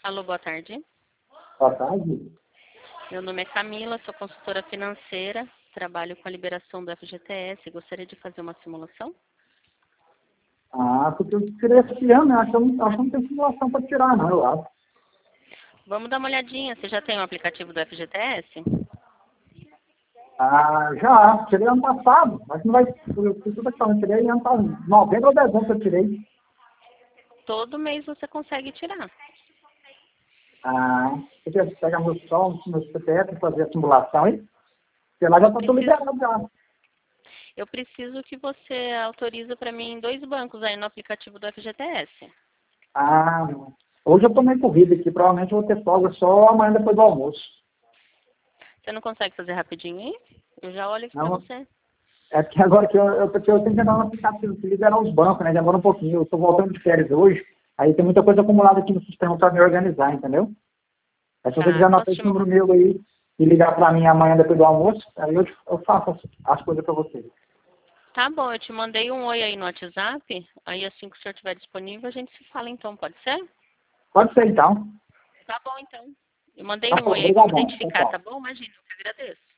Alô, boa tarde. Boa tarde. Meu nome é Camila, sou consultora financeira, trabalho com a liberação do FGTS. Gostaria de fazer uma simulação? Porque eu tirei esse ano, né? Acho que não tem simulação para tirar, não, eu acho. Vamos dar uma olhadinha. Você já tem o aplicativo do FGTS? Já, tirei ano passado. Acho que não vai. Eu fiz tudo aqui, eu tirei ano passado. Novembro ou dezembro que eu tirei. Todo mês você consegue tirar. Eu queria pegar meu som, meu CPF, fazer a simulação, hein? Porque lá já está tudo liberado já. Eu preciso que você autorize para mim 2 bancos aí no aplicativo do FGTS. Hoje eu estou meio corrido aqui, provavelmente eu vou ter folga só amanhã depois do almoço. Você não consegue fazer rapidinho aí? Eu já olho aqui para Não, você. é porque agora que eu tenho que entrar no aplicativo que liberar os bancos, né? Demora um pouquinho. Eu estou voltando de férias hoje, aí tem muita coisa acumulada aqui no sistema para me organizar, entendeu? Aí se você quiser anotar esse número meu aí e ligar para mim amanhã depois do almoço, aí eu faço as coisas para você. Tá bom, eu te mandei um oi aí no WhatsApp. Aí assim que o senhor estiver disponível, a gente se fala então, pode ser? Pode ser então. Tá bom então. Eu mandei Tá um bom, oi aí para me obrigadão. Tchau, identificar, tchau. tá bom? Imagina, eu que agradeço.